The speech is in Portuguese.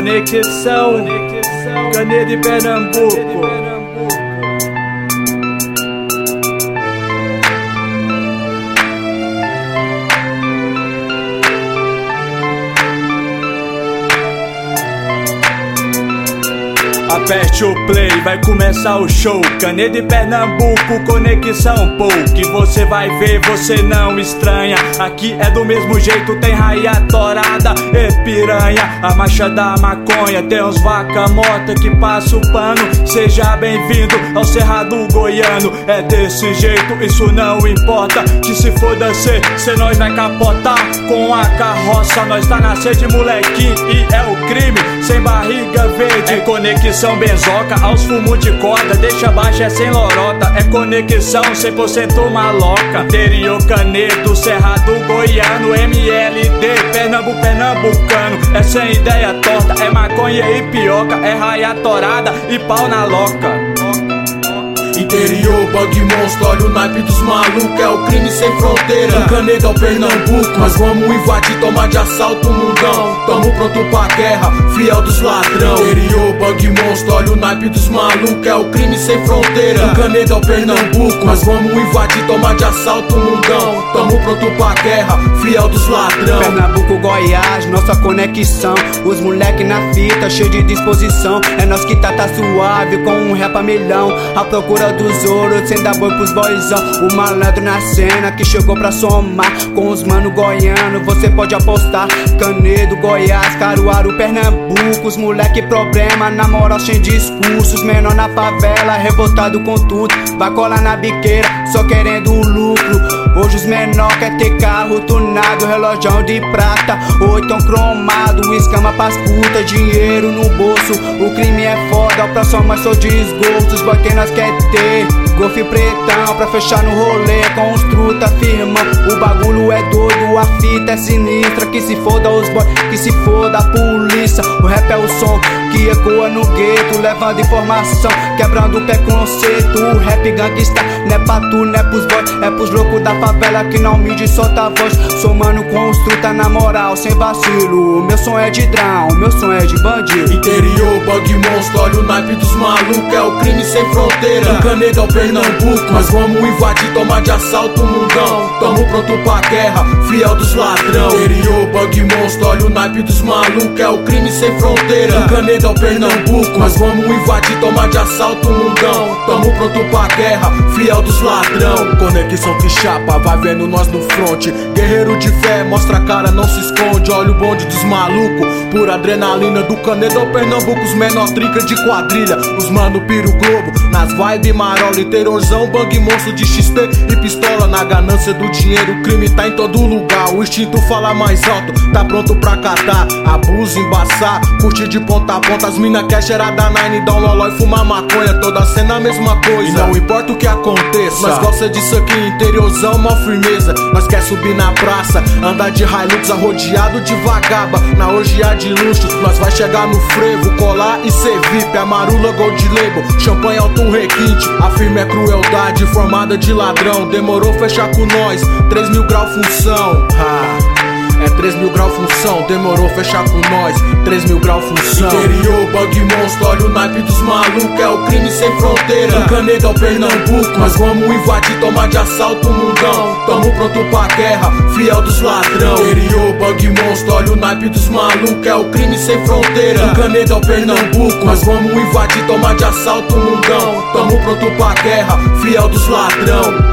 Conexão Canedo de Pernambuco. Aperte o play, vai começar o show. Canedo de Pernambuco, conexão Pou. Que você vai ver, você não estranha. Aqui é do mesmo jeito, tem raia torada e piranha. A marcha da maconha, tem uns vaca morta que passa o pano. Seja bem-vindo ao Cerrado Goiano. É desse jeito, isso não importa. Que se foda cê nós vai capotar. Com a carroça, nós tá na sede, molequinho. E é o crime, sem barriga verde. É conexão benzoca, aos fumos de corda. Deixa baixa, é sem lorota. É conexão 100% maloca. Interior Canedo, Cerrado Goiano, MLD, Pernambuco, pernambucano. É sem ideia torta, é maconha e pioca. É raia torada e pau na loca. Interior, bug monstro, olha o naipe dos malucos. É o crime sem fronteira, do Canedo ao Pernambuco. Nós vamos invadir, tomar de assalto o mundão. Tamo pronto pra guerra, fiel dos ladrão. Interior, bug monstro, olha o naipe dos malucos. É o crime sem fronteira, do Canedo ao Pernambuco. Nós vamos invadir, tomar de assalto o mundão. Tamo pronto pra guerra, fiel dos ladrão. Pernambuco, Goiás, nossa conexão. Os moleque na fita, cheio de disposição. É nós que tá suave, com um rap a milhão. A procura dos ouros, sem dar boi pros boizão. O malandro na cena que chegou pra somar. Com os mano goiano, você pode apostar. Canedo, Goiás, Caruaru, Pernambuco. Os moleque problema, na moral sem discursos. Menor na favela, revoltado com tudo. Vai colar na biqueira, só querendo o lucro. Hoje os menor quer ter carro tunado, relógio de prata, ou então cromado, escama pras putas, dinheiro no bolso. O crime é foda, pra sua mãe sou desgosto. Os boy que nós quer ter golfe pretão pra fechar no rolê com os truta firmão. O bagulho é doido, a fita é sinistra. Que se foda os boy, que se foda a polícia. O rap é o som que ecoa no gueto, levando informação, quebrando o preconceito. O rap gangsta não é pra tu, não é pros boy, é pros loucos da favela que não mide e solta a voz. Sou mano com os truta na moral, sem vacilo. O meu som é de drão, o meu som é de bandido. Interior, bug monstro, olha o naipe dos malucos. É o crime sem fronteira, do Canedo ao Pernambuco. Nós vamos invadir, tomar de assalto o mundão. Tamo pronto pra guerra, fiel dos ladrão. Interior, bug monstro, olha o naipe dos malucos. É o crime sem fronteira, do Canedo ao Pernambuco. Nós vamos invadir, tomar de assalto o mundão. Tamo pronto pra guerra, fiel dos ladrão. Conexão que chapa, vai vendo nós no fronte. Guerreiro de fé, mostra a cara, não se esconde. Olha o bonde dos malucos, pura adrenalina. Do Canedo ao Pernambuco, os menor trinca de quadrilha. Os mano pira o globo, nas vibe marola. Interiorzão, bang monstro de XP e pistola. Na ganância do dinheiro, o crime tá em todo lugar. O instinto fala mais alto, tá pronto pra catar. Abuso, embaçar, curtir de ponta a ponta. As mina quer cheirar da nine, dar um loló e fumar maconha. Toda cena a mesma coisa, e não importa o que aconteça. Nós gosta disso aqui, interiorzão, mó firmeza. Nós quer subir na praça, andar de Hilux arrodeado de vagaba. Na orgia de luxo, nós vai chegar no frevo, colar e ser VIP. A marula gold label, champanhe alto requinte. A firme é crueldade, formada de ladrão. Demorou fechar com nós, 3.000 grau função. É 3.000 grau função, demorou fechar com nós, 3.000 grau função. Interior, bug monstro, olha o naipe dos malucos. É o crime sem fronteira, do Canedo ao Pernambuco. Nós vamos invadir, tomar de assalto o mundão. Tamo pronto pra guerra, fiel dos ladrão. Interior, bug monstro, olha o naipe dos malucos. É o crime sem fronteira, do Canedo ao Pernambuco. Nós vamos invadir, tomar de assalto o mundão. Tamo pronto pra guerra, fiel dos ladrão.